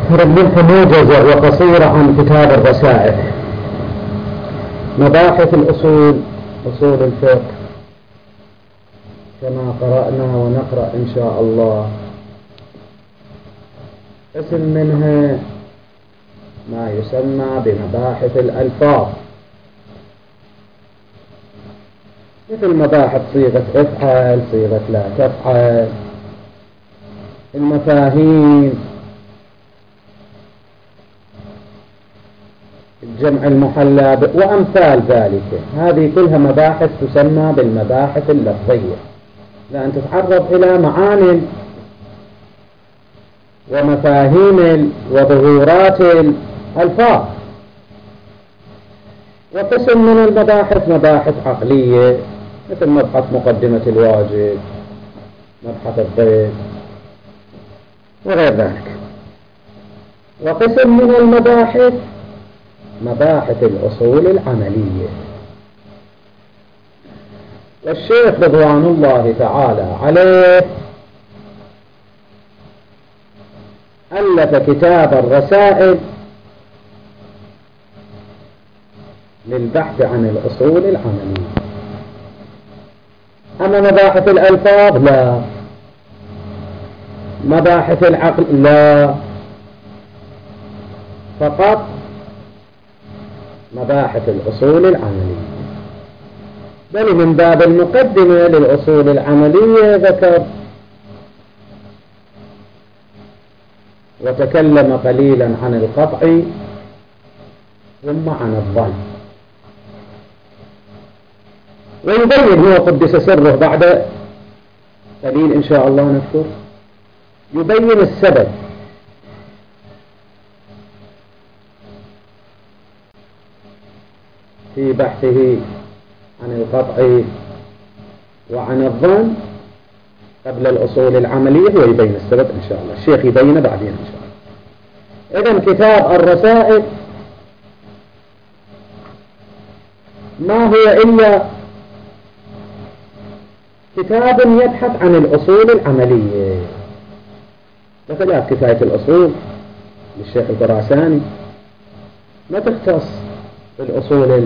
ربط موجزة وقصيرة عن كتاب الرسائل. مباحث الأصول، أصول الفقه كما قرأنا ونقرأ إن شاء الله. قسم منها ما يسمى بمباحث الألفاظ، مثل مباحث صيغة افعل، صيغة لا تفعل، المفاهيم، الجمع المحلى وأمثال ذلك. هذه كلها مباحث تسمى بالمباحث اللفظية، لأن تتعرض إلى معاني ومفاهيم وظهورات الألفاظ. وقسم من المباحث مباحث عقلية، مثل مبحث مقدمة الواجب، مبحث الضيف وغير ذلك. وقسم من المباحث مباحث الأصول العملية. والشيخ رضوان الله تعالى عليه ألف كتاب الرسائل للبحث عن الأصول العملية. أما مباحث الألفاظ لا، مباحث العقل لا، فقط مباحث الأصول العملية. بل من باب المقدمة للأصول العملية ذكر وتكلم قليلا عن القطع ثم عن الظن. ويبين هو قدس سره بعد قليل إن شاء الله نذكر، يبين السبب في بحثه عن القطع وعن الظن قبل الأصول العملية، ويبين السبب إن شاء الله. الشيخ يبين بعدين إن شاء الله. إذن كتاب الرسائل ما هو إلا كتاب يبحث عن الأصول العملية، بخلاف كفاية الأصول للشيخ الخراساني ما تختص بالأصول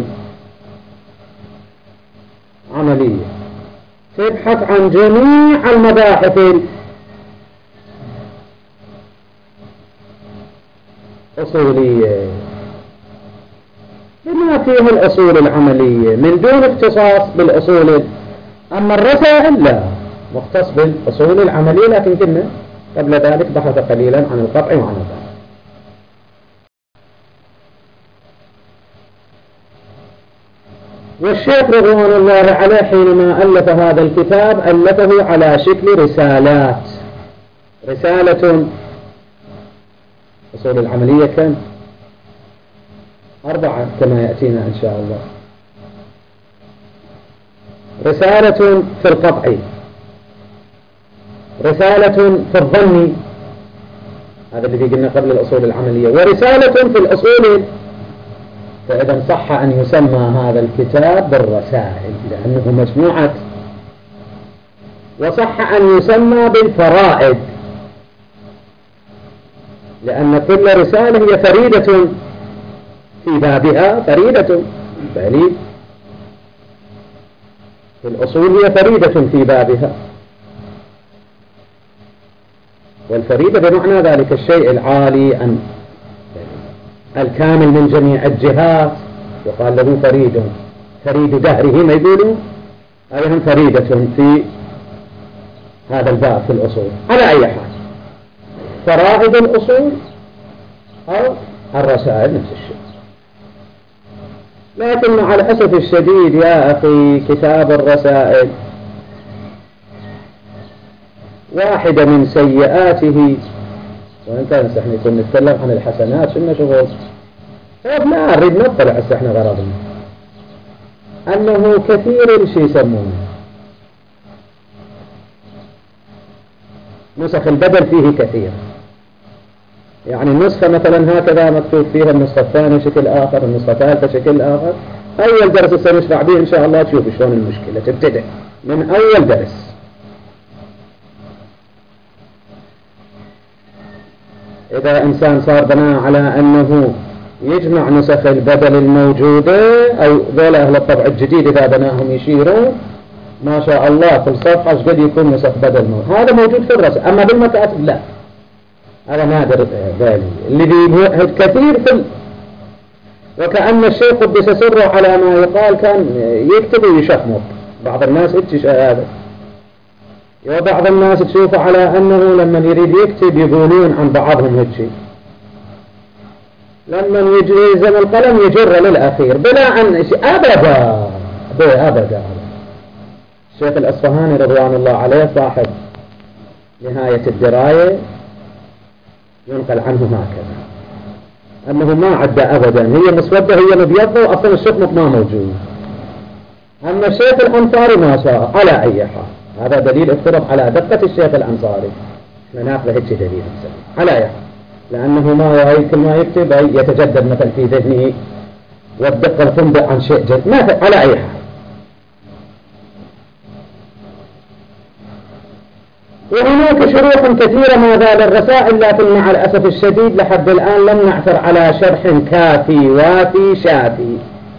العملية، تبحث عن جميع المباحث الأصولية بما فيه الأصول العملية من دون اختصاص بالأصول. أما الرسائل لا، مختص بالأصول العملية، لكن كنا قبل ذلك بحث قليلا عن القطع وعن الظن. والشيخ رضوان الله عليه حينما ألف هذا الكتاب ألفه على شكل رسالات. رسالة أصول العملية كم؟ 4 كما يأتينا إن شاء الله. رسالة في القطع، رسالة في الظن، هذا الذي قلنا قبل الأصول العملية، ورسالة في الأصول. فإذا صح أن يسمى هذا الكتاب بالرسائل لأنه مجموعة، وصح أن يسمى بالفرائد لأن كل رسالة هي فريدة في بابها، فريدة بل في الأصول هي فريدة في بابها، والفريدة بمعنى ذلك الشيء العالي الكامل من جميع الجهات، يقال له فريد، فريد دهره ما يقولوا، أيضا فريدة في هذا الباب في الأصول. على أي حال فرائد الأصول أو الرسائل نفس الشيء. لكن مع الأسف الشديد يا أخي كتاب الرسائل واحدة من سيئاته، وإن كان احنا كنا نتكلم عن الحسنات شنو شغل؟ طيب لا نريد نطلع هسه احنا غرضنا أنه كثير شيء يسمونه نسخ البدل فيه كثير. يعني النسخة مثلا هكذا مكتوب فيها النسخة الثانية شكل آخر، النسخة الثالثة شكل آخر. أول درس سنشرح به إن شاء الله تشوف شلون المشكلة تبتدأ من أول درس. إذا إنسان صار بناء على أنه يجمع نسخ البدل الموجودة، أو ذولا أهل الطبع الجديد إذا بناهم يشيرون ما شاء الله كل صفحة قد يكون نسخ بدل موجود، هذا موجود في الرسم. أما بالمكاتب لا، هذا نادر ذلك اللي بيوحد كثير وكأن الشيخ قدس سره على ما يقال كان يكتب ويشخمط. بعض الناس هذا، وبعض الناس تشوفه على أنه لما يريد يكتب يقولون عن بعضهم هيك، لما يلزم القلم يجر للأخير بلا أن أبدا. الشيخ الأصفهاني رضوان الله عليه صاحب نهاية الدراية ينقل عنه هكذا أنه ما عدى أبدا، هي مسودة هي مبيضة وأصلا الشخمط ما موجود. أما الشيخ الأنصاري ما شاء على أي حال، هذا دليل افترض على دقة الشيخ الأنصاري، ناخذ هيك دليل على أي حال، لأنه ما كل ما يكتب يتجدد مثل في ذهنه والدقة تنبع عن شيء جديد ما على أي حال. وهناك شروح كثيرة ما زال الرسائل، لكن مع الأسف الشديد لحد الآن لم نعثر على شرح كافي وافي شافي.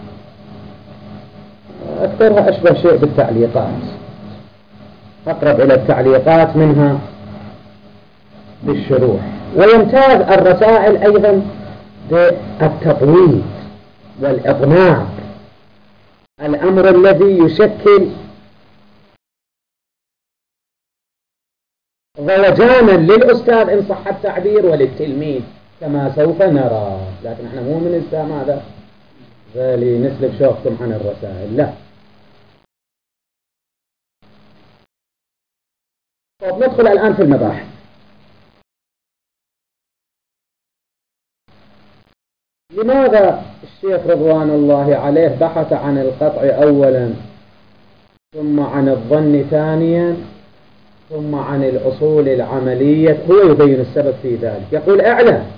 أكثرها أشبه شيء بالتعليقات، أقرب إلى التعليقات منها بالشروح. ويمتاز الرسائل أيضا بالتطويل والإضناب، الأمر الذي يشكل ضوجانا للأستاذ إن صح التعبير وللتلميذ كما سوف نرى. لكن احنا مو من الإسلام هذا ذالي نسلب شوقكم عن الرسائل، لا. طب ندخل الآن في المباحث. لماذا الشيخ رضوان الله عليه بحث عن القطع أولا، ثم عن الظن ثانيا، ثم عن الأصول العملية؟ هو يبين السبب في ذلك، يقول اعلم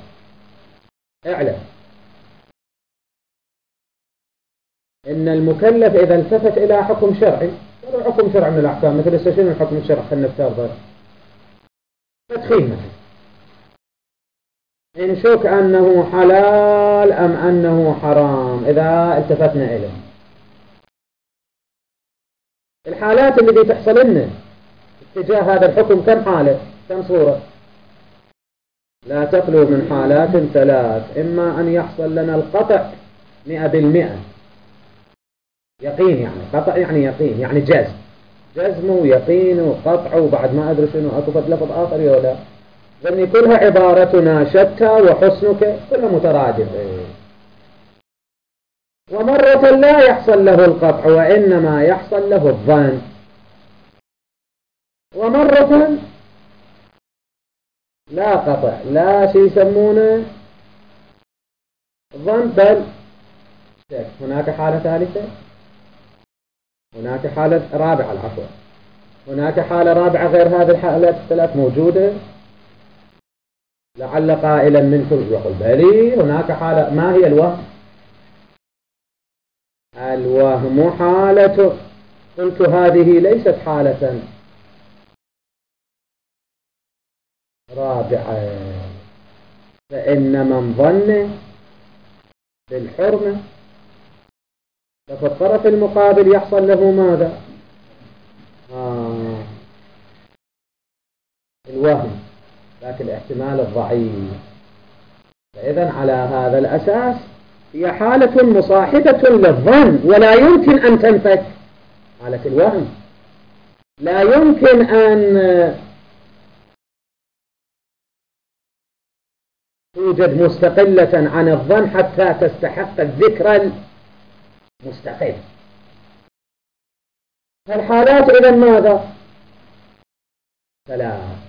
إن المكلف إذا التفت إلى حكم شرعي، حكم شرعي من الأحكام مثل السجن، الحكم الشرعي خلنا نفترض تدخين مثلا، إن شك أنه حلال أم أنه حرام، إذا التفتنا إليه الحالات اللي تحصل لنا اتجاه هذا الحكم كم حالة كم صورة؟ لا تخلو من حالات ثلاث، إما أن يحصل لنا القطع 100%، يقين يعني قطع يعني يقين يعني جزم ويقين وقطع، وبعد ما أدري شنو أكو لفظ آخر يولا، ظني كلها عبارتنا شتى وحسنك كلها مترادفة. ومرة لا يحصل له القطع وإنما يحصل له الظن، ومرة لا قطع لا شيء يسمونه ظن بل شك. هناك حالة ثالثة، هناك حالة رابعة، العفو، هناك حالة رابعة غير هذه الحالات الثلاث موجودة. لعل قائلا منكم يقول بلي هناك حالة. ما هي الوهم؟ الوهم حالة، قلت هذه ليست حالة رابعة، فإن من ظن بالحرمة ففي الطرف المقابل يحصل له ماذا؟ الوهم، لكن الاحتمال الضعيف. فإذا على هذا الأساس هي حالة مصاحبة للظن، ولا يمكن أن تنفك. حالة الوهم لا يمكن أن توجد مستقلة عن الظن حتى تستحق الذكر المستقل. فالحالات إذا ماذا؟ ثلاث.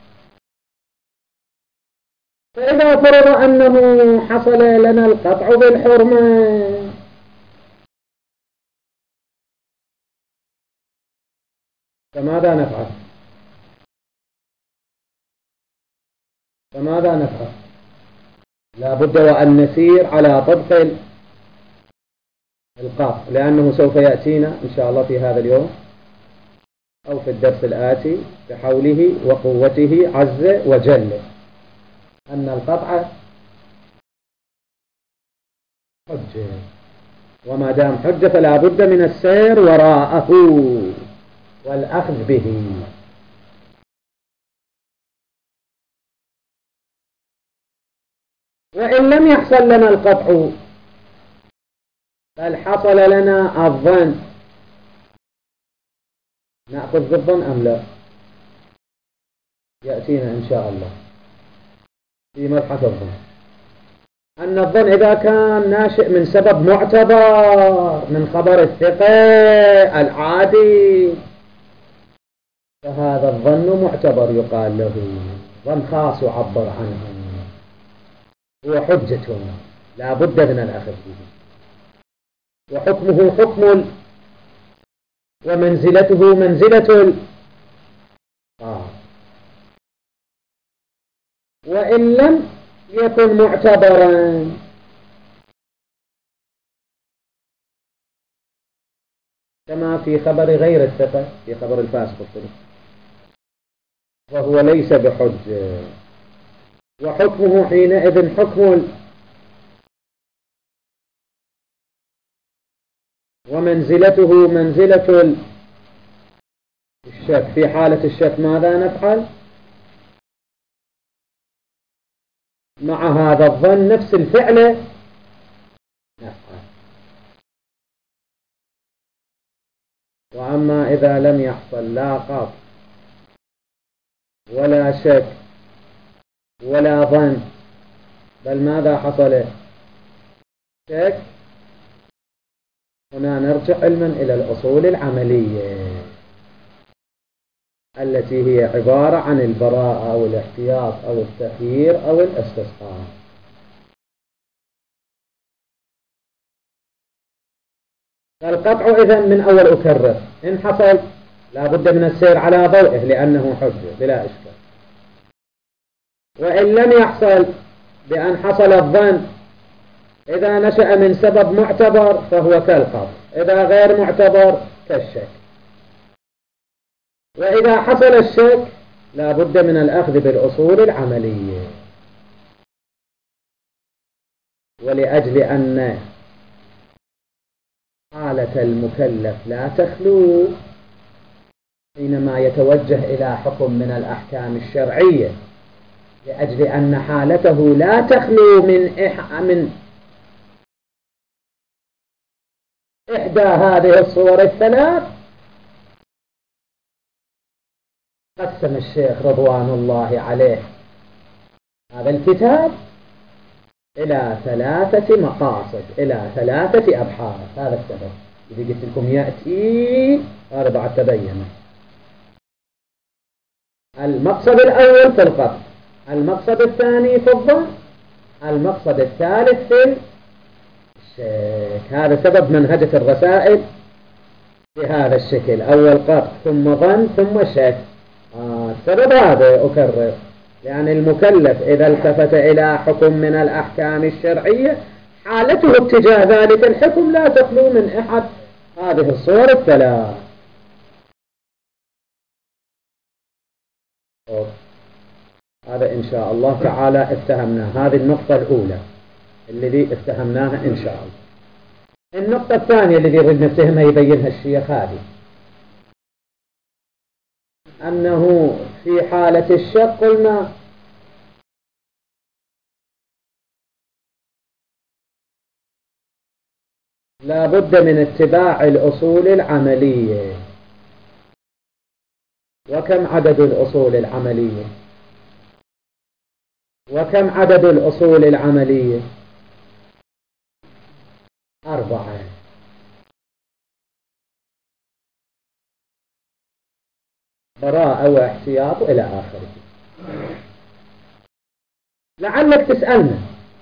فإذا فرض أنه حصل لنا القطع بالحرمة، فماذا نفعل؟ لا بد وأن نسير على طبق القطع، لأنه سوف يأتينا إن شاء الله في هذا اليوم أو في الدرس الآتي بحوله وقوته عز وجل أن القطع حجة، وما دام حجة فلا بد من السير وراءه والأخذ به. وإن لم يحصل لنا القطع بل حصل لنا الظن، نأخذ بالظن أم لا؟ يأتينا إن شاء الله في مبحث الظن أن الظن إذا كان ناشئ من سبب معتبر من خبر الثقة العادي فهذا الظن معتبر، يقال له ظن خاص يعبر عنه، هو حجة لا بد من الأخذ به، وحكمه حكم ومنزلته منزلة وإن لم يكن معتبرا كما في خبر غير الثقة، في خبر الفاسق الطرق، وهو ليس بحجة، وحكمه حينئذ حكم ومنزلته منزلة الشك. في حالة الشك ماذا نفعل؟ مع هذا الظن نفس الفعل نفعل. وأما إذا لم يحصل لا قطع ولا شك ولا ظن، بل ماذا حصل؟ شك، هنا نرجع علما إلى الأصول العملية التي هي عبارة عن البراءة أو الاحتياط أو التخيير أو الاستصحاب. فالقطع إذن من أول أكرر إن حصل لا بد من السير على ضوئه لأنه حجة بلا إشكال. وإن لم يحصل بأن حصل الظن إذا نشأ من سبب معتبر فهو كالقطع، إذا غير معتبر كالشك. وإذا حصل الشك لا بد من الأخذ بالأصول العملية. ولأجل أن حالة المكلف لا تخلو حينما يتوجه إلى حكم من الأحكام الشرعية، لأجل أن حالته لا تخلو من إحدى هذه الصور الثلاث، قسم الشيخ رضوان الله عليه هذا الكتاب إلى 3 مقاصد، إلى 3 أبحاث. هذا السبب إذا قلت لكم يأتي هذا بعد تبين. المقصد الأول في القطع، المقصد الثاني في الظن، المقصد الثالث في الشك. هذا سبب منهجة الرسائل بهذا الشكل، أول قطع ثم ظن ثم شك. السبب هذا أكرر، يعني المكلف إذا التفت إلى حكم من الأحكام الشرعية حالته اتجاه ذلك الحكم لا تخلو من أحد هذه الصور الثلاث. هذا إن شاء الله تعالى اتهمناه، هذه النقطة الأولى الذي اتهمناها إن شاء الله. النقطة الثانية الذي يريد نتهمها يبينها الشيخ هذه، أنه في حالة الشك قلنا لا بد من اتباع الأصول العملية. وكم عدد الأصول العملية؟ وكم عدد الأصول العملية؟ 4. براءة واحتياط إلى آخره. لعلك تسألنا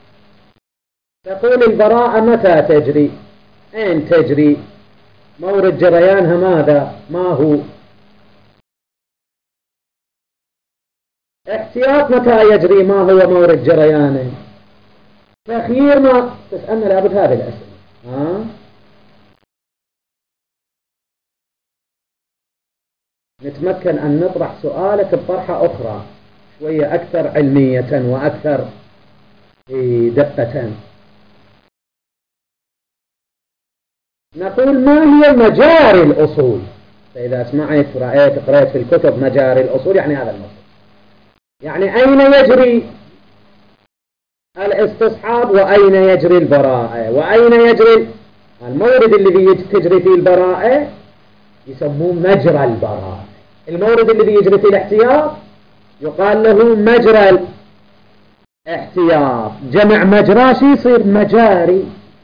تقول البراءة متى تجري؟ أين تجري؟ مورد جريانها ماذا؟ ما هو؟ احتياط متى يجري؟ ما هو مورد جريانه؟ تخيير ما تسألنا لابد هذه الأسئلة. نتمكن أن نطرح سؤالك بطرحة أخرى شوية أكثر علمية وأكثر دقة. نقول ما هي مجاري الأصول؟ فإذا سمعت رأيت قرأت في الكتب مجاري الأصول يعني هذا الموضوع، يعني أين يجري الاستصحاب وأين يجري البراءة وأين يجري المورد الذي تجري فيه البراءة يسموه مجرى البراءة. المورد الذي يجري فيه الاحتياط يقال له مجرى الاحتياط. جمع مجرى شي يصير مجاري.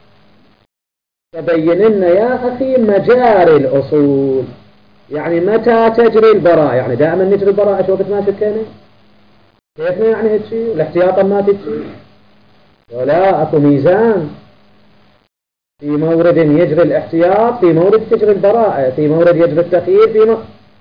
تبين لنا يا أخي مجاري الأصول يعني متى تجري البراءة، يعني دائما نجري البراءة شو وقت ما شكينا كيفنا يعني هيك شيء والاحتياطا ما تجي ولا أكو ميزان. في مورد يجري الاحتياط، في مورد تجري البراءة، في مورد يجري التخيير، في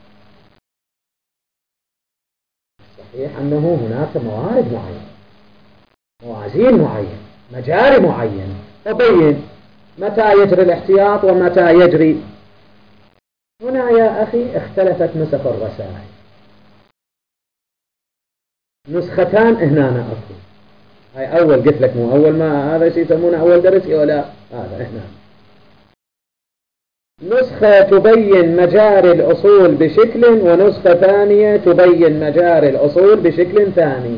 صحيح أنه هناك موارد معينة، موازين معينة، مجاري معينة. تبين متى يجري الاحتياط ومتى يجري. هنا يا أخي اختلفت نسخ الرسائل، نسختان هنا أكو. هاي أول قلت لك مو أول ما هذا شيء يسمونه أول درس ولا هذا هنا نسخة تبين مجاري الأصول بشكل، ونسخة ثانية تبين مجاري الأصول بشكل ثاني.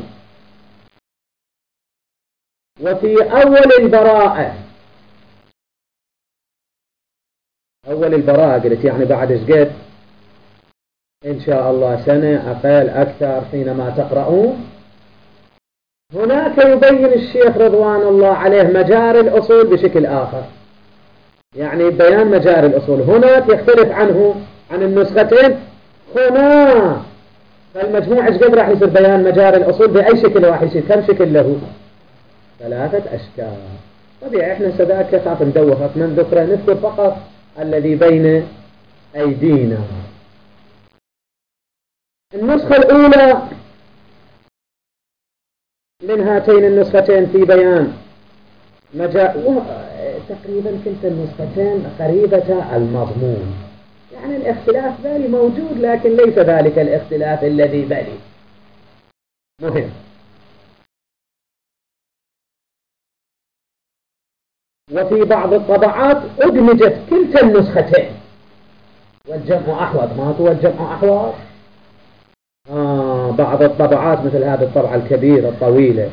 وفي أول البراءة، أول البراءة قلت يعني بعد شقد إن شاء الله سنة أقل أكثر حينما تقرؤون. هناك يبين الشيخ رضوان الله عليه مجاري الأصول بشكل آخر، يعني بيان مجاري الأصول هناك يختلف عنه عن النسختين هنا. فالمجموع ايش قد راح يصير بيان مجاري الأصول بأي شكل راح يصير؟ كم شكل له؟ 3 أشكال. طبيعي احنا سذاك يخاف ندوخك من ذكره، نذكر فقط الذي بين أيدينا. النسخة الأولى من هاتين النسختين في بيان تقريبا كلتا النسختين قريبة المضمون، يعني الاختلاف ذلك موجود لكن ليس ذلك الاختلاف الذي بلي مهم. وفي بعض الطبعات أدمجت كلتا النسختين والجمع أحوط. ما هو الجمع أحوط؟ بعض الطبعات مثل هذه الطبعة الكبيرة الطويلة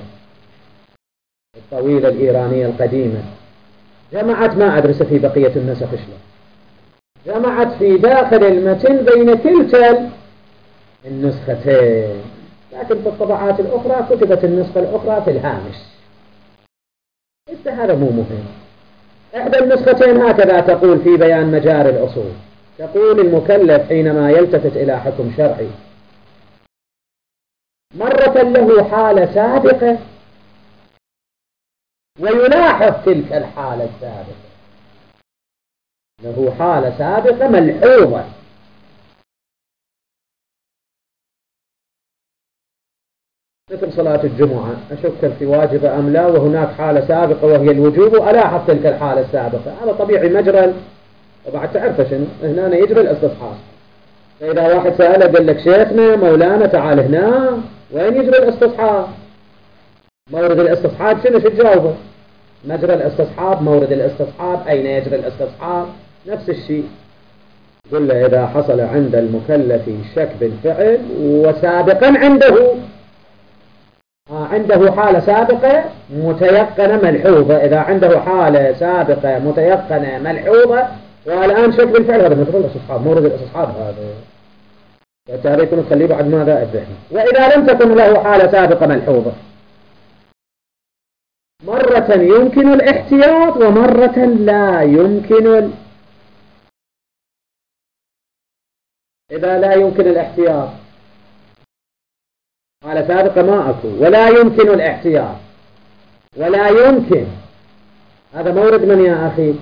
الإيرانية القديمة جمعت، ما أدرس في بقية النسخ شلون، جمعت في داخل المتن بين كلتا النسختين، لكن في الطبعات الأخرى كتبت النسخة الأخرى في الهامش. هذا مو مهم. إحدى النسختين هكذا تقول في بيان مجاري الأصول، تقول المكلف حينما يلتفت إلى حكم شرعي مرة له حالة سابقة ويلاحظ تلك الحالة السابقة، له حالة سابقة ملحوظة. مثل صلاة الجمعة أشك في واجبة أم لا وهناك حالة سابقة وهي الوجوب وألاحظ تلك الحالة السابقة، هذا طبيعي مجرى. وبعد تعرف شنو هنا يجري الاستصحاب. فإذا واحد سأله قال لك شيخنا مولانا تعال هنا وين يجري الاستصحاب؟ مورد الاستصحاب شنو تجاوبه؟ مجرى الاستصحاب، مورد الاستصحاب، أين يجري الاستصحاب، نفس الشيء. قل له إذا حصل عند المكلف شك بالفعل وسابقا عنده حالة سابقة متيقنة ملحوظة، إذا عنده حالة سابقة متيقنة ملحوظة والآن شك بالفعل، هذا مثل الاستصحاب، مورد الاستصحاب هذا فتاريخ نخليه بعد ماذا أدرحنا. وإذا لم تكن له حالة سابقة ملحوظة مرة يمكن الاحتياط ومرة لا يمكن. إذا لا يمكن الاحتياط حالة سابقة ما أكو ولا يمكن الاحتياط ولا يمكن، هذا مورد من يا أخي؟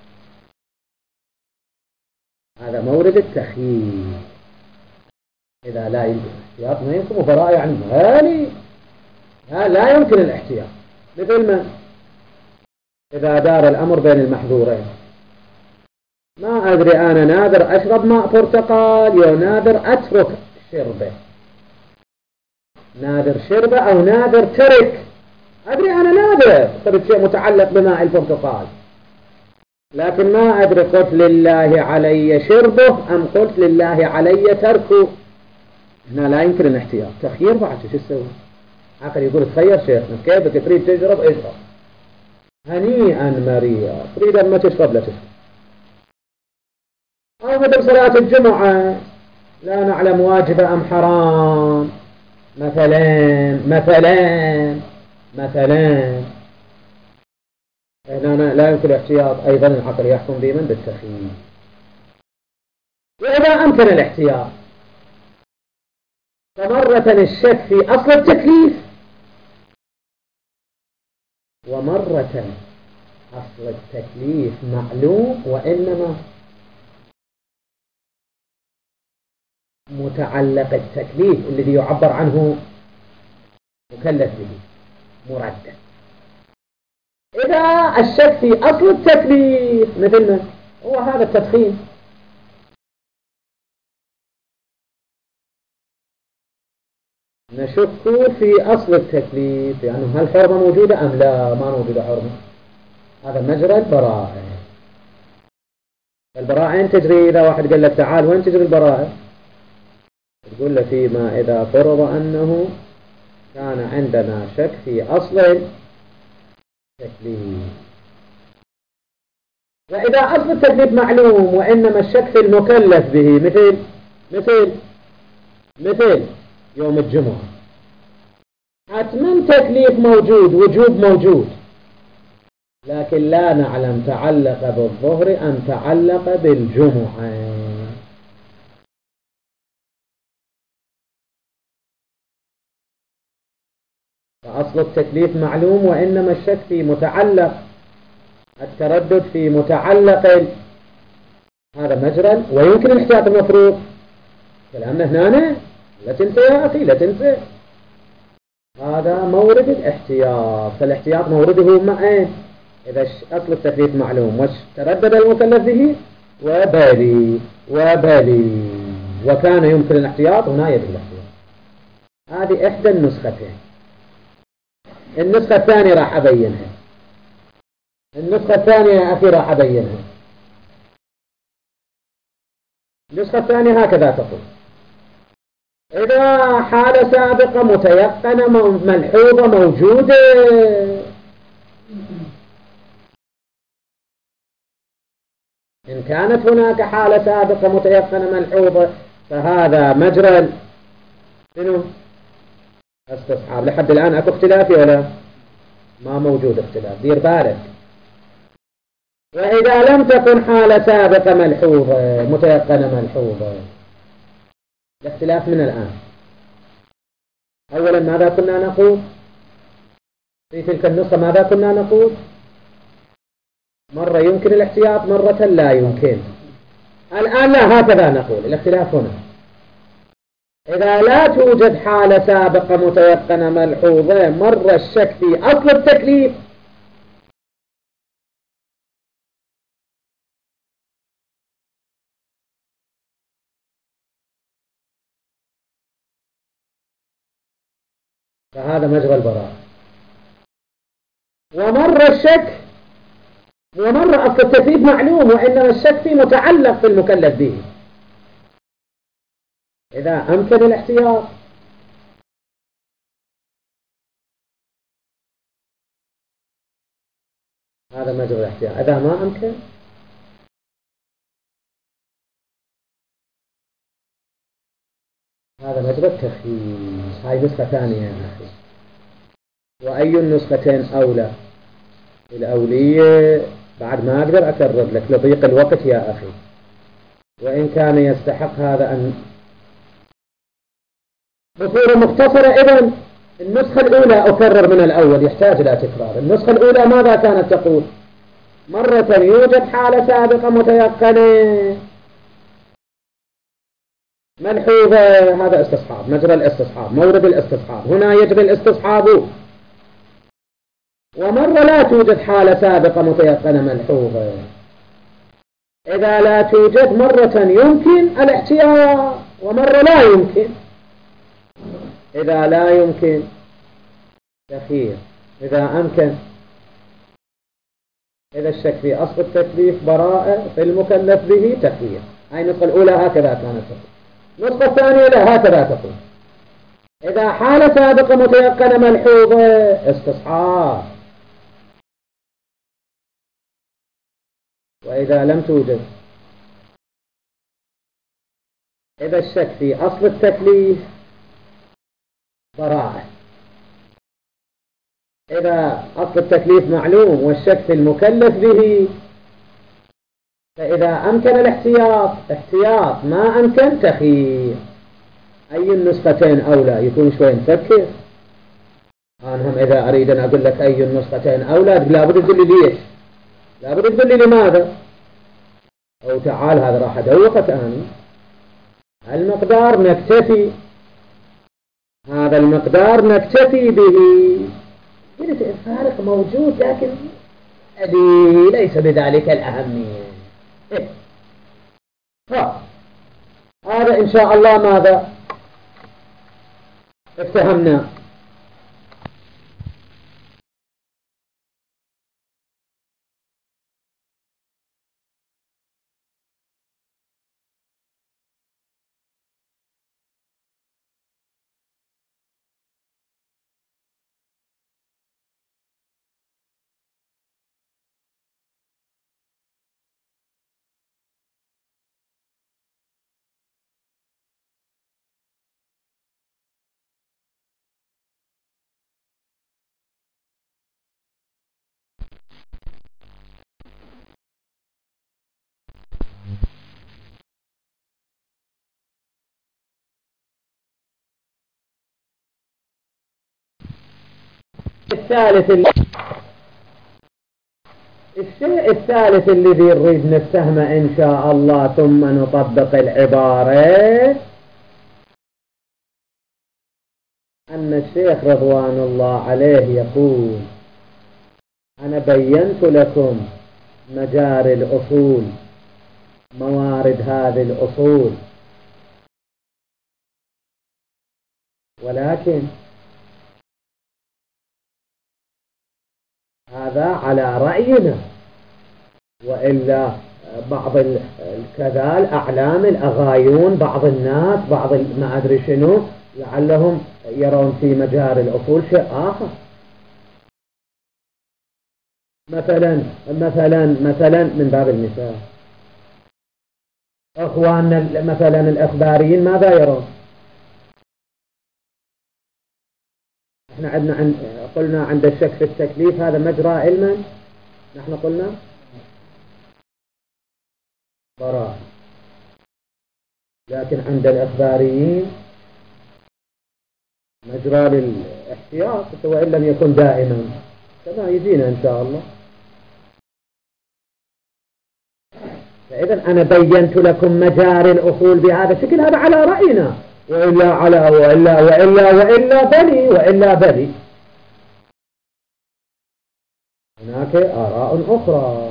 هذا مورد التخيير. إذا لا يمكن الاحتياط ما يمكن مباراة، يعني مالي لا يمكن الاحتياط. مثل ما إذا دار الأمر بين المحظورين، ما أدري أنا نادر أشرب ماء برتقال يا نادر أترك شربه، نادر شرب أو نادر ترك. أدري أنا نادر صرت شيء متعلق بماء البرتقال، لكن ما أدري قلت لله علي شربه أم قلت لله علي تركه. هنا لا يمكن الاحتياط، تخيير بعد شو تسوي؟ آخر يقول تخير شيخنا كيفك تريد تشرب اشرب هنيئا مريئا، تريد أن ما تشرب لا تشرب. أو مثل صلاة الجمعة لا نعلم واجبة أم حرام مثلا هنا لا يمكن الاحتياط، أيضا العقل يحكم بمن بالتخيير. وإذا أمكن الاحتياط فمرة الشك في أصل التكليف، ومرة أصل التكليف معلوم وإنما متعلق التكليف الذي يعبر عنه مكلف به مردد. إذا الشك في أصل التكليف مثل ما هو هذا التدخين، نشك في أصل التكليف يعني هل حرمة موجودة أم لا ما موجودة حرمة. هذا مجرى البراءة. البراءة تجري إذا واحد قال لك تعال وين تجري البراءة، تقول له فيما إذا فرض أنه كان عندنا شك في أصل التكليف. وإذا أصل التكليف معلوم وإنما الشك في المكلف به مثل يوم الجمعة حتما تكليف موجود وجوب موجود، لكن لا نعلم تعلق بالظهر أم تعلق بالجمعة. فأصل التكليف معلوم وإنما الشك في متعلق، التردد في متعلق، هذا مجرى ويمكن الاحتياط المفروض. كلامنا هنا لا تنسى يا أخي لا تنسى، هذا مورد الاحتياط. فالاحتياط مورده مع ايه؟ إذا أصل التكليف معلوم وتردد المكلف به وبالي وكان يمكن الاحتياط هنا يجب الاحتياط. هذه إحدى النسختين. النسخة الثانية راح أبينها. النسخة الثانية يا أخي راح أبينها. النسخة الثانية هكذا تقول: إذا حالة سابقة متيقنة ملحوظة موجودة، إن كانت هناك حالة سابقة متيقنة ملحوظة فهذا مجرى شنو؟ استصحاب. لحد الآن أكو اختلافي ولا ما موجود اختلاف؟ دير بالك. وإذا لم تكن حالة سابقة ملحوظة متيقنة ملحوظة، الاختلاف من الآن. أولا ماذا كنا نقول في تلك النسخة؟ ماذا كنا نقول؟ مرة يمكن الاحتياط مرة لا يمكن. الآن لا، هكذا نقول. الاختلاف هنا: إذا لا توجد حالة سابقة متيقنة ملحوظة مر الشك في أصل التكليف، فهذا مجرى البراءة. ومر الشك ومر أصل التكليف معلوم وإنما الشك فيه متعلق بالمكلف به. إذا أمكن الاحتياط هذا مجرى الاحتياط. إذا ما أمكن هذا مجرى التخيير. هاي نسخة ثانية يا أخي. وأي النسختين أولى؟ الأولية بعد ما أقدر أكرر لك لضيق الوقت يا أخي، وإن كان يستحق هذا أن بصورة مختصرة. إذن النسخة الأولى أكرر من الأول، يحتاج إلى تكرار. النسخة الأولى ماذا كانت تقول؟ مرة يوجد حالة سابقة متيقنة ملحوظة، هذا استصحاب، مجرى الاستصحاب، مورد الاستصحاب، هنا يجري الاستصحاب. ومرة لا توجد حالة سابقة متيقنة ملحوظة. إذا لا توجد مرة يمكن الاحتياط ومرة لا يمكن. إذا لا يمكن تخيير، إذا أمكن. إذا الشك في أصل التكليف براءة، في المكلف به تخيير. هاي النسخة الأولى هكذا كانت تقول. النسخة الثانية لا، هكذا تقول: إذا حالة سابقة متيقنة ملحوظة استصحاب، وإذا لم توجد. إذا الشك في أصل التكليف براءة. إذا أصل التكليف معلوم والشك في المكلف به، فإذا أمكن الاحتياط احتياط، ما أمكن تخيير. أي النسختين أولى؟ يكون شوي نفكر. أنا هم إذا أريد أن أقول لك أي النسختين أولى، لابد تقول لي ليش، لابد تقول لي لماذا، أو تعال هذا راح أدوقك أنا. المقدار نكتفي، هذا المقدار نكتفي به. قلت الفارق موجود، لكن ليس بذلك الأهمية. هذا إن شاء الله ماذا افتهمنا؟ الشيء الثالث الذي نريد نفهمه إن شاء الله ثم نطبق العبارة، أن الشيخ رضوان الله عليه يقول: أنا بينت لكم مجاري الأصول، موارد هذه الأصول، ولكن هذا على رأينا، وإلا بعض كذا الأعلام الأغايون، بعض الناس، بعض ما أدري شنو، لعلهم يرون في مجاري الأصول شيء آخر. مثلا من باب المثال، أخواننا مثلا الإخباريين ماذا يرون؟ احنا قلنا عند الشك في التكليف هذا مجرى علما، نحن قلنا براء، لكن عند الإخباريين مجرى للاحتياط، وإن لم يكن دائما، كما يجينا إن شاء الله. فإذا أنا بينت لكم مجاري الأصول بهذا الشكل، هذا على رأينا، وإلا بلي هناك آراء أخرى.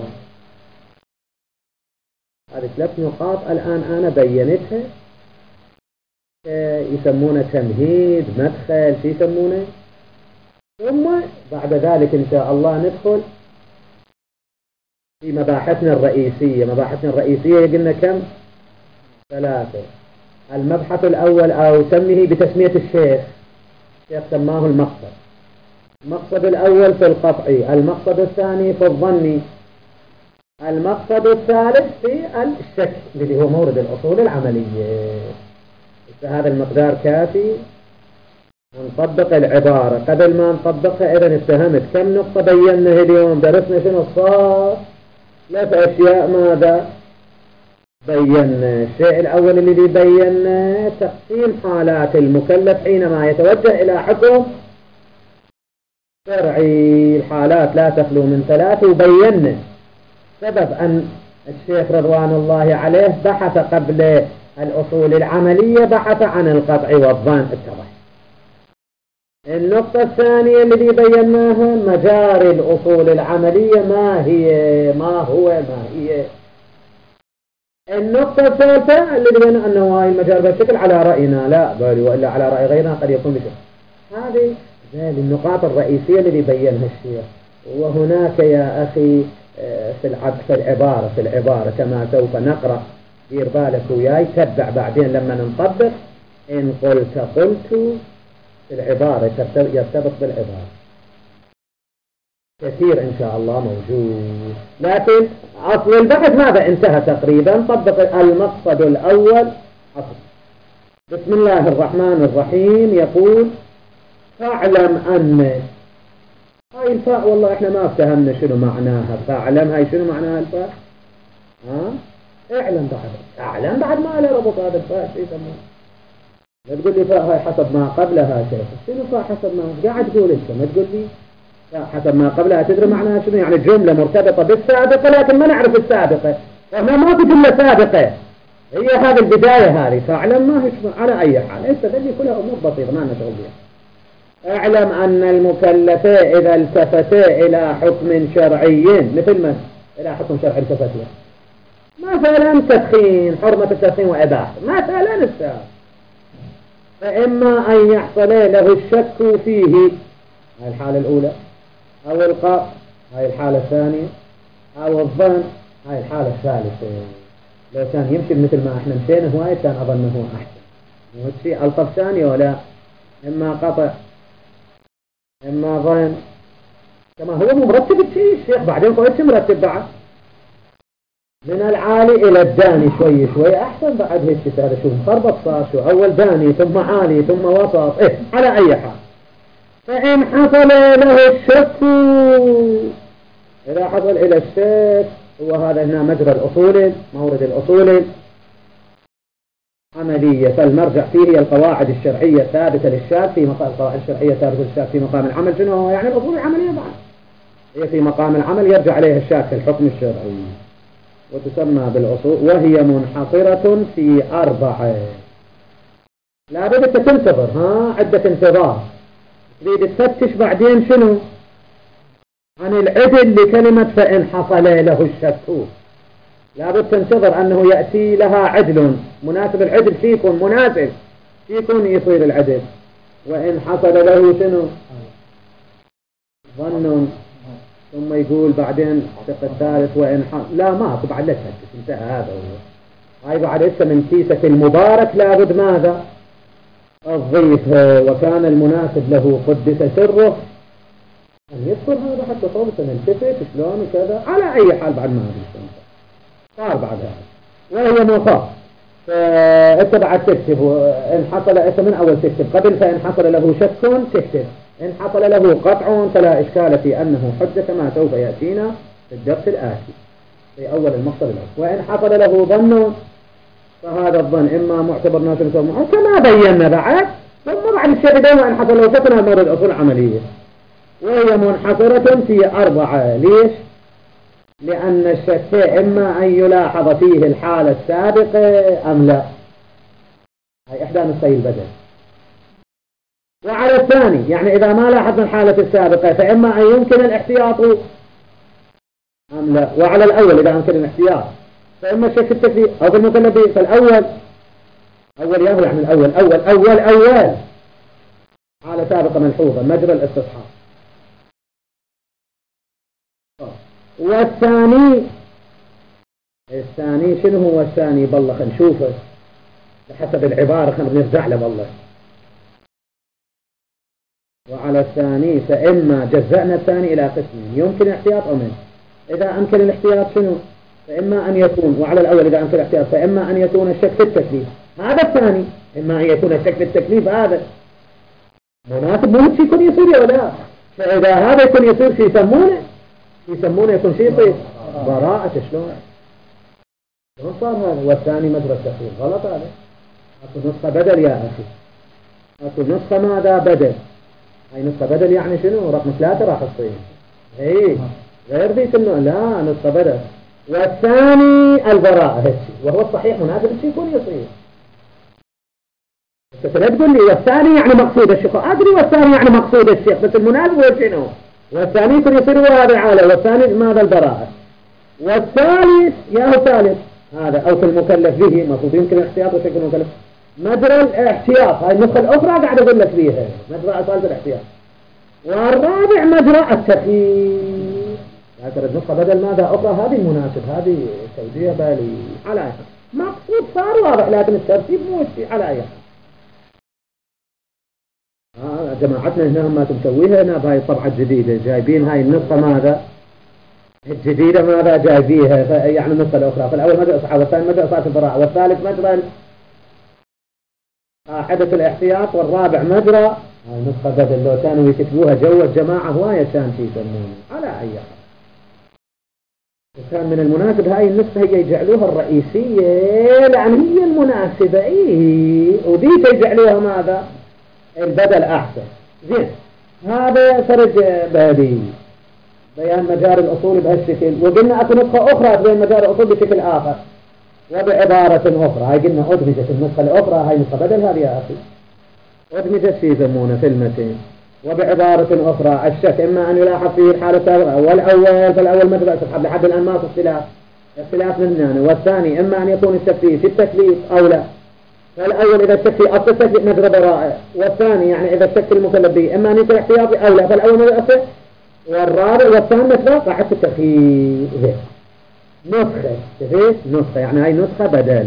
هذه 3 نقاط الآن أنا بينتها، يسمونه تمهيد، مدخل، شو يسمونه. ثم بعد ذلك إن شاء الله ندخل في مباحثنا الرئيسية. مباحثنا الرئيسية قلنا كم؟ 3. المبحث الأول، أو سميه بتسمية الشيخ سماه المقصد. المقصد الأول في القطعي، المقصد الثاني في الظني، المقصد الثالث في الشك الذي هو مورد الأصول العملية. هذا المقدار كافي. نطبق العبارة. قبل ما نطبقها إذا اتهمت كم نقطة بيناها اليوم؟ درسنا شنو الصار؟ 3 أشياء. ماذا بينا؟ الشيء الأول الذي بينا تقسيم حالات المكلف حينما يتوجه إلى حكم شرعي. الحالات لا تخلو من 3، وبينا سبب أن الشيخ رضوان الله عليه بحث قبل الأصول العملية، بحث عن القطع والظن. اتضح. النقطة الثانية التي بيناها مجاري الأصول العملية، ما هي النقطة الثالثة اللي بينا أنه هاي المجال بهالشكل على رأينا لا بل وإلا على رأي غيرنا قد يكون بشكل. هذه النقاط الرئيسية اللي بينها الشيخ. وهناك يا أخي في العبارة كما سوف نقرأ، دير بالك وياي تبع بعدين لما نطبق. إن قلت في العبارة يرتبط بالعبارة كثير إن شاء الله موجود. لكن أصل البحث ماذا انتهى تقريبا؟ طبق المقصد الأول أصل. بسم الله الرحمن الرحيم. يقول فاعلم أن هاي الفاء والله إحنا ما افتهمنا شنو معناها. فاعلم هاي شنو معناها الفاء؟ اعلم بعد ما له ربط هذا الفاء شيء يسمونه. لا تقول لي فاء هاي حسب ما قبلها شيء. شنو فاء حسب ما قاعد تقول انت؟ ما تقول لي حسب ما قبلها. تدري معناها شنو؟ يعني جملة مرتبطة بالسابقة لكن ما نعرف السابقة. فهنا ما في جملة سابقة، هي هذه البداية هذه. فاعلم ما هي على أي حال استدلي كلها أمور بسيطة ما نشغل بها. اعلم أن المكلفين إذا التفتا إلى حكم شرعي مثل ما إلى حكم شرعي التفتا مثلا تدخين، حرمة التدخين وإباحة مثلا السابق، فإما أن يحصل له الشك فيه هاي الحالة الأولى، أو القاء هاي الحالة الثانية، أو الظن هاي الحالة الثالثة. لو كان يمشي مثل ما احنا مشينا هواي كان أظنه أحسن. وشي ألطف ثانية ولا إما قطع إما ظن كما هو مرتب الشيء الشيخ. بعدين قلت مرتب بعد من العالي إلى الداني شوي شوي أحسن. بعد هيك هذا شو مخربط صار، شو أول داني ثم عالي ثم وسط على أي حال. فإن حصل له الشك، إذا حصل إلى الشك هو هذا هنا مجرى الأصول مورد الأصول عملية. فالمرجع فيه هي القواعد الشرعية الثابتة للشاك في مقام القواعد الشرعية الثابتة للشاك في مقام العمل. شنو هو يعني الأصول العملية بعد هي في مقام العمل يرجع عليها الشاك في الحكم الشرعي وتسمى بالأصول. وهي منحصرة في 4. لا بد تنتظر عدة انتظار. تريد تفتش بعدين شنو عن العدل لكلمة فإن حصل له الشك. لا بد تنتظر أنه يأتي لها عدل مناسب. العدل فيكم مناسب فيكم يصير العدل. وإن حصل له شنو ظن، ثم يقول بعدين الشق الثالث وإن لا ما بعد لا تفتش انتهى. هذا هو هاي بعد اسم من كيسة المبارك. لابد ماذا الضيف وكان المناسب له قدس سره أن يذكر هذا حتى صوبة نلتفت شلون وكذا. على أي حال بعد ما هذا صار بعد هذا. وهي مخاف. فأنت بعد تكتب إن حصل أنت من أول تكتب قبل فإن حصل له شك تكتب. إن حصل له قطع فلا إشكال في أنه حجة كما سوف يأتينا في الدرس الآتي في أول المقصد الأول. وإن حصل له ظن فهذا الظن إما معتبر ناشر كما بينا بعد. ثم بعد الشيء دائما إن حصل له فتنة مورد الأصول عملية. وهي منحصرة في 4. ليش؟ لأن الشك إما أن يلاحظ فيه الحالة السابقة أم لا. هي إحدى نصي البدل. وعلى الثاني يعني إذا ما لاحظنا الحالة السابقة فإما أن يمكن الاحتياط أم لا. وعلى الأول إذا يمكن الاحتياط فإما الشك التكليف أو في المكلف. فالأول أول ياهو يعني الأول حالة سابقة ملحوظة مجرى الاستصحاب. والثاني شنو هو الثاني؟ بالله خلينا نشوفه بحسب العبارة خلينا نرجع له بالله. وعلى الثاني فإما جزأنا الثاني إلى قسمين يمكن الاحتياط أو منه. إذا أمكن الاحتياط شنو؟ فإما أن يكون. وعلى الأول إذا أمكن الاحتياط فإما أن يكون الشك في التكليف. هذا الثاني إما أن يكون الشك في التكليف هذا مناسب مو يكون يصير ولا. فإذا هذا يكون يصير في يسمونه يكون شيء طيب براءة. شلون صار هذا؟ والثاني مجرى التخيل غلط. هذا أكو نسخة بدل يا أخي. أكو نسخة ماذا بدل. هاي نسخة بدل يعني شنو رقم 3 راح تصير غير ذيك لا نسخة بدل. والثاني البراءة هيك وهو الصحيح مناسب الشيء يكون يصير. بس لا تقول لي والثاني يعني مقصود الشيخ. أدري والثاني يعني مقصود الشيخ بس المناسب هو شنو. والثاني يكون يصير وهذا عالة. والثاني ماذا البراءة. والثالث يا هو ثالث هذا أو في المكلف به، المفروض يمكن الاحتياط وشكل المكلف. مجرى الاحتياط هاي النسخة الأخرى قاعد أقول لك فيها مجرى أصالة الاحتياط. والرابع مجرى التخيير. لكن النسخة بدل ماذا أخرى هذه المناسب، هذه توجيه بالي على أي حال. مقصود صار واضح لكن الترتيب مو على أي حال. جماعتنا هنا ما تسويها هنا بهاي الطبعة الجديدة جايبين هاي النسخة ماذا الجديدة ماذا جايبيها يعني النسخة الأخرى. فالأول مجرى الصحابة والثاني مجرى صلاة البراءة والثالث مجرى حدث الاحتياط والرابع مجرى هاي النسخة بدل لو كانوا يكتبوها جو الجماعة هواية كان في يسمونه على أي حال. وكان من المناسب هاي النسخة هي يجعلوها الرئيسية لأن هي المناسبة ودي يجعلوها ماذا البدل أحسن. زين هذا فرج بالي بيان مجاري الأصول بهالشكل. وقلنا أكو نسخة أخرى تبين مجاري الأصول بشكل آخر وبعبارة أخرى. هاي قلنا أدمجت النسخة الأخرى هاي نسخة بدل هذه يا أخي أدمجت في يسمونه في المتين. وبعبارة أخرى الشك إما أن يلاحظ فيه الحالة السابقة والأول فالأول مجرى السحاب لحد الآن ما في اختلاف مننا. والثاني إما أن يكون الشك فيه في التكليف أو لا. فالأول إذا الشك في أصل التكليف مجرى براءة. والثاني يعني إذا الشك المكلف به إما أن يكون احتياطي أو لا. فالأول مجرى أصل والرابع والثاني مجرى قاعدة التخيير. نسخة يعني هاي نسخة بدل.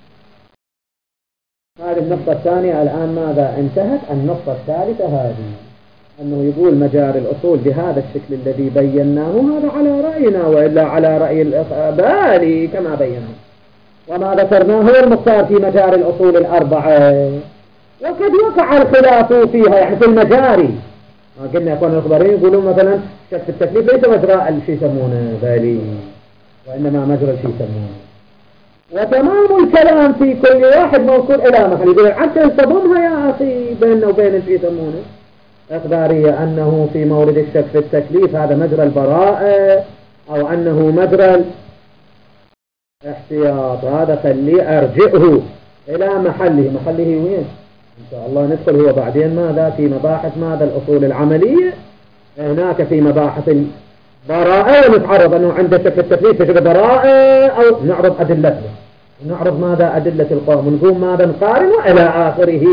هذه النقطة الثانية. الآن ماذا انتهت النقطة الثالثة هذه أنه يقول مجاري الأصول بهذا الشكل الذي بيناه هذا على رأينا وإلا على رأي بالي كما بيناه. وما ذكرناه هو المختار في مجاري الأصول الأربعة. وقد وقع الخلاف فيها يعني في المجاري. قلنا يكون الأخبارين يقولون مثلا شك التكليف ليس مجرى الشيء يسمونه بالي وإنما مجرى الشيء يسمونه. وتمام الكلام في كل واحد موصول إلى محل. يقول حتى يصدمها يا أخي بيننا وبين الشيء يسمونه إخبارية أنه في مورد الشك في التكليف هذا مجرى البراءة أو أنه مجرى الاحتياط. هذا خليه أرجئه إلى محله وين إن شاء الله ندخل هو بعدين ماذا في مباحث ماذا الأصول العملية. هناك في مباحث البراءة ونتعرض أنه عند شك التكليف تجد براءة أو نعرض أدلته نعرض ماذا أدلة القوم ونقوم ماذا نقارن وإلى آخره.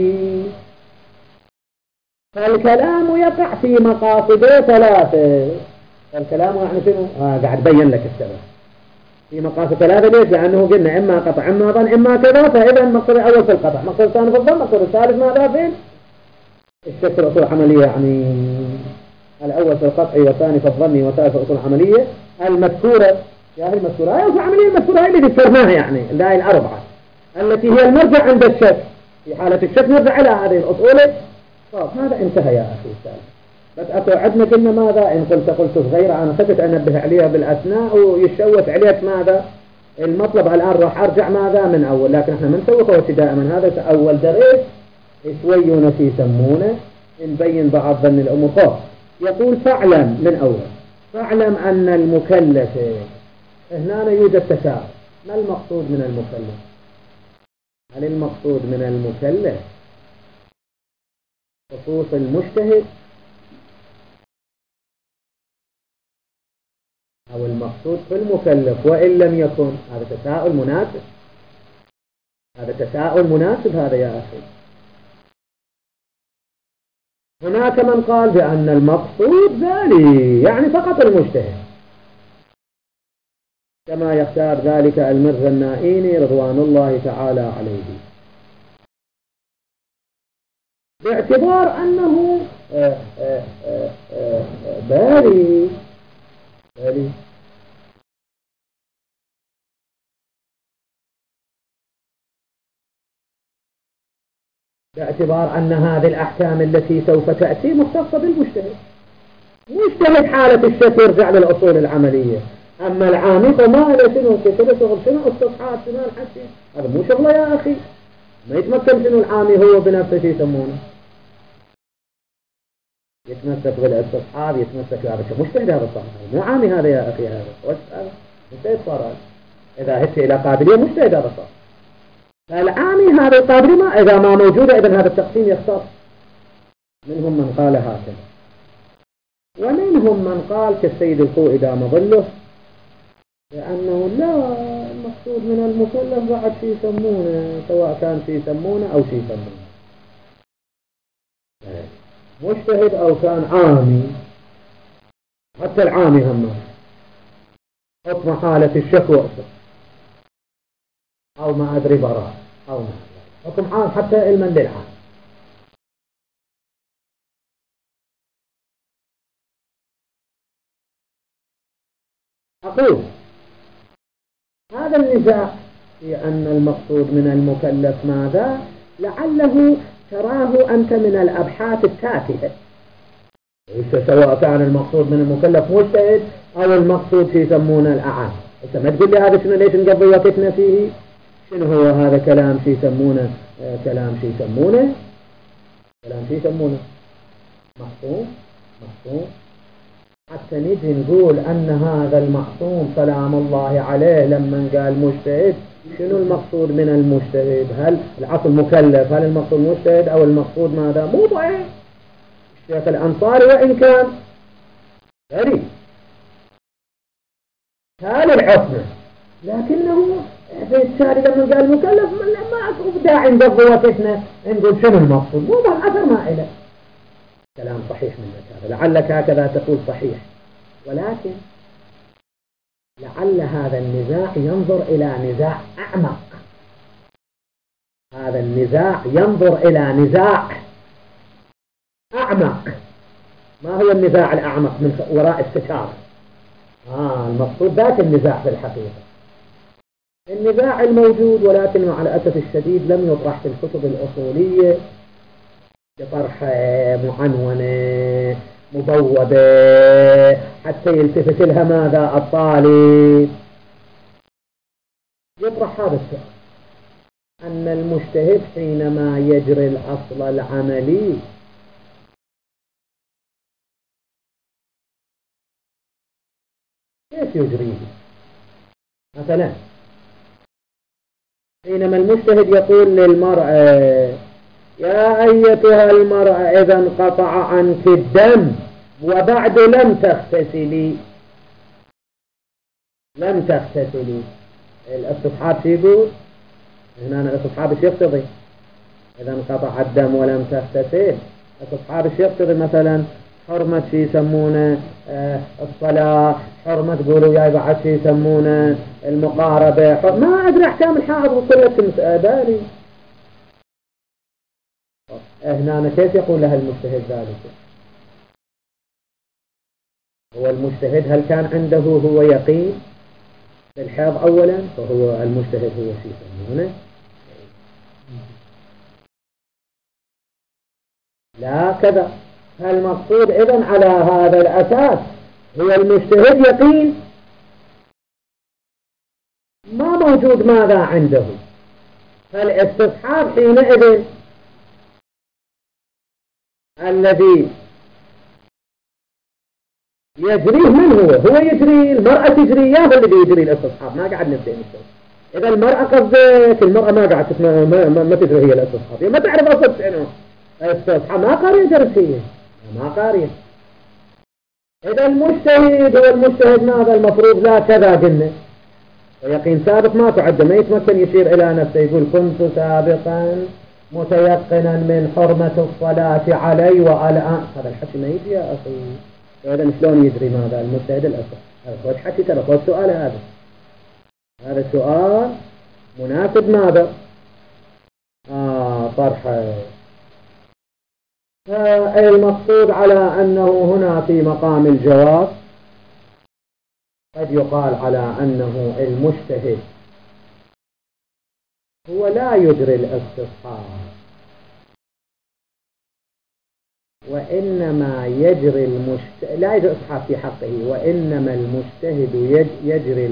فالكلام يقع في مقاصده ثلاثة. الكلام يعني شنو قاعد بين لك السبب في مقاصد ثلاثة. ليش؟ لأنه قلنا إما قطع إما ظن إما كذا. فإذا المقصد الأول في القطع مقصد الثاني في الظن مقصد الثالث ماذا فين الشك الأصول العملية يعني الأول في القطع والثاني في الظن والثالث في الأصول العملية المذكورة. يا هي المذكورة هاي الأصول العملية المذكورة هاي اللي ذكرناها يعني هاي الأربعة التي هي المرجع عند الشك. في حالة الشك نرجع إلى هذه الأصول. طب هذا انتهى يا أخي السالم. بس أتوعدنا كلمة ماذا إن قلت غير أنا خفت أنبه عليها بالأثناء ويشوت عليك ماذا المطلب. الآن راح أرجع ماذا من أول لكن احنا من سوى دائما هذا أول درس شوي في يسمونه نبين بعض ظن الأمور. يقول فاعلم من أول فاعلم أن المكلف هنا يوجد تساؤل. ما المقصود من المكلف؟ هل المقصود من المكلف خصوص المجتهد أو المقصود في المكلف وإن لم يكن؟ هذا تساؤل مناسب. هذا يا أخي. هناك من قال بأن المقصود ذلك يعني فقط المجتهد كما يختار ذلك المرزا النائيني رضوان الله تعالى عليه باعتبار أنه بالي باعتبار أن هذه الأحكام التي سوف تأتي مختصة بالمجتهد. مجتهد حالة الشك يرجع للأصول العملية. أما العامي فما له شنو كتب شغل شنو استصحاب شنو الحسي هذا مو شغله يا أخي. ما يتمكن شنو العامي هو بنفسه يسمونه يتمسك بالاستصحاب يتمسك هذا مجتهد هذا صح مو عامي هذا يا أخي. هذا مجتهد صار إذا هدت إلى قابلية مجتهد هذا صح. فالعامي هذا القابلية ما إذا ما موجودة إذن هذا التقسيم يختص. منهم من قال هكذا ومنهم من قال كالسيد الخوئي دام ظله لأنه لا المقصود المقصود من المكلف بعد شي يسمونه، سواء كان شي يسمونه أو شي يسمونه مجتهد أو كان عامي. حتى العامي هم حكم حالة الشكوى أو ما أدري براء أو ما حكم عام حتى علما للعام. أقول هذا النزاع في أن المقصود من المكلف ماذا لعله تراه أنت من الأبحاث التافهة، سواء كان المقصود من المكلف مجتهد أو المقصود يسمونه الأعام. أنت ما تقول لي هذا شنو، ليش نقضي وقتنا فيه؟ شنو هو هذا كلام يسمونه كلام يسمونه معصوم حتى نجي نقول أن هذا المعصوم سلام الله عليه لما قال مجتهد، شنو المقصود من المجتهد؟ هل العصر مكلف؟ هل المقصود مجتهد أو المقصود ماذا؟ مو ضعيف الشيخ الأنصاري وإن كان غريب كان العصمة، لكنه بالتالي لما قال مكلف ما أشوف داعي نقضي وقتنا نقول شنو المقصود، مو بالأثر ما إله كلام صحيح منك هذا، لعلك هكذا تقول صحيح، ولكن لعل هذا النزاع ينظر إلى نزاع أعمق. هذا النزاع ينظر إلى نزاع أعمق. ما هو النزاع الأعمق من وراء الستار؟ المقصود ذاك النزاع في الحقيقة، النزاع الموجود، ولكن مع الأسف الشديد لم يطرح في الكتب الأصولية بطرح معنونة مبوبة حتى يلتفت لها ماذا الطالب. يطرح هذا السؤال أن المجتهد حينما يجري الأصل العملي كيف يجريه؟ مثلا حينما المجتهد يقول للمرأة يا أيتها المرأة إذا انقطع عنك الدم وبعد لم تغتسلي، الاستصحاب يقول هنا الاستصحاب ايش يقتضي؟ إذا انقطع الدم ولم تغتسل الاستصحاب ايش يقتضي؟ مثلا حرمة شي يسمونه الصلاة، حرمة تقولوا يا بعد شي يسمونه المقاربة، ما أدري أحكام الحائض وكلة بالي. هنا كيف يقول لها المجتهد ذلك؟ هو المجتهد هل كان عنده هو يقين بالحيض أولا؟ فهو المجتهد هو شي يسمونه لا كذا. فالمقصود إذن على هذا الأساس هو المجتهد يقين ما موجود ماذا عنده، فالاستصحاب حينئذ الذي يجريه من هو يجري المرأة تجري ياه الذي يجري الاستصحاب، ما قاعد نبدأ إذا المرأة قصدك المرأة ما قاعد تسمع ما تجري هي الاستصحاب، ما تعرف أصد شنو الاستصحاب، ما قارية جرسية ما قارية. إذا المجتهد هو المجتهد ماذا المفروض لا كذا قلنا ويقين سابق ما تعد، ما يتمكن يشير إلى نفسه يقول كنت سابقا متيقنا من حرمة الصلاة علي والآن، هذا الحكي ما يجي يا أخي. إذا شلون يدري ماذا المجتهد الأصل؟ هذا هو الحكي ترى هو السؤال هذا السؤال مناسب ماذا؟ طرحه. المقصود على أنه هنا في مقام الجواب قد يقال على أنه المجتهد هو لا يجري الاستصحاب، وإنما يجري لا يجري الاستصحاب في حقه، وإنما المجتهد يجري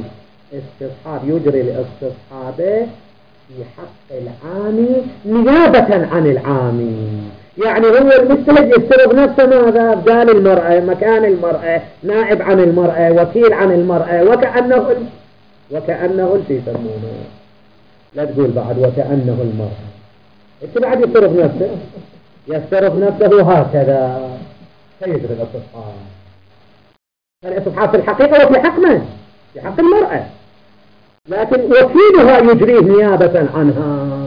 الاستصحاب في حق العامي نيابة عن العامي. يعني هو المجتهد يفترض نفسه ماذا؟ بدال المرأة، مكان المرأة، نائب عن المرأة، وكيل عن المرأة، وكأنه في يسمونه، لا تقول بعد وكأنه المرأة، انت بعد يفترض نفسه هكذا فيجري الاستصحاب. الاستصحاب في الحقيقة وفي حق من؟ في حق المرأة، لكن وكيلها يجريه نيابة عنها.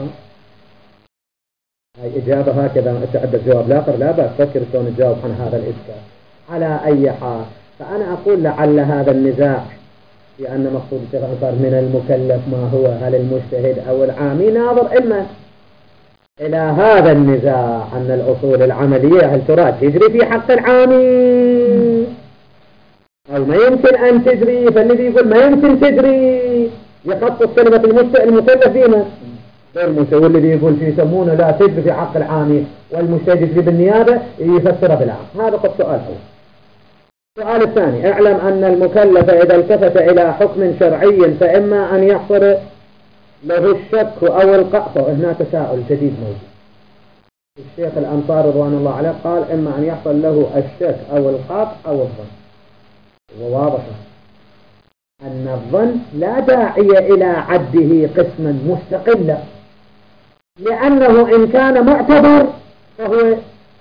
هاي إجابة هكذا تعد جواب الآخر لا بأس، فكر شلون تجاوب عن هذا الإشكال. على أي حال فأنا أقول لعل هذا النزاع في أن مقصود الشيخ الأنصاري من المكلف ما هو، هل المجتهد أو العامي، ناظر إما إلى هذا النزاع أن الأصول العملية هل تراد تجري في حق العامي أو ما يمكن أن تجري، فالذي يقول ما يمكن تجري يخصص كلمة المكلف فيما والذي يقول في يسمونه لا تجري في حق العامي والمجتهد يجري بالنيابة يفسر بالعام. هذا قد سؤال أول. السؤال الثاني: اعلم أن المكلف إذا التفت إلى حكم شرعي فإما أن يحصل له الشك أو القطع. هنا تساؤل جديد موجود. الشيخ الأنصاري رضوان الله عليه قال إما أن يحصل له الشك أو القطع أو الظن، وواضح أن الظن لا داعي إلى عده قسما مستقلا، لأنه إن كان معتبر فهو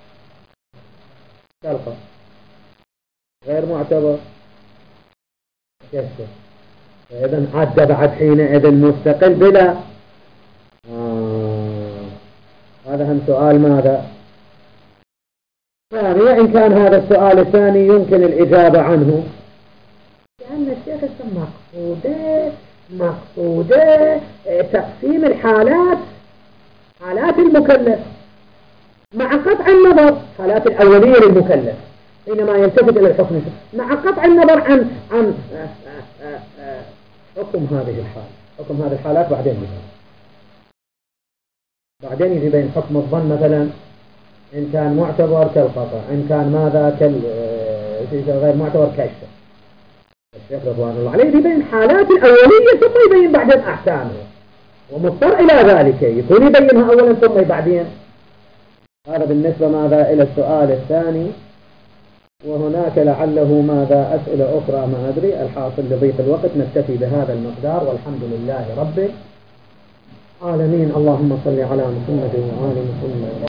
كالقطع، غير معتبر كالشك، فإذا عد بعد حينئذ مستقل بلا هذا هم سؤال ماذا؟ ثانيا إن كان هذا السؤال الثاني يمكن الإجابة عنه، لأن الشيخ مقصوده تقسيم الحالات، حالات المكلف مع قطع النظر، حالات الأولية للمكلف حينما يلتفت إلى الحكم مع قطع النظر عن حكم هذه الحالة، حكم هذه الحالات بعدين يجي بين حكم الظن مثلا إن كان معتبر كالقطع، إن كان ماذا غير معتبر كالشك. الشيخ رضوان الله عليه يبين حالات الأولية ثم يبين بعدين أحكامه، ومضطر إلى ذلك يكون يبينها أولا ثم بعدين. هذا بالنسبة ماذا إلى السؤال الثاني. وهناك لعله ماذا أسئلة أخرى ما أدري. الحاصل لضيق الوقت نكتفي بهذا المقدار، والحمد لله رب العالمين. اللهم صل على محمد وآل محمد.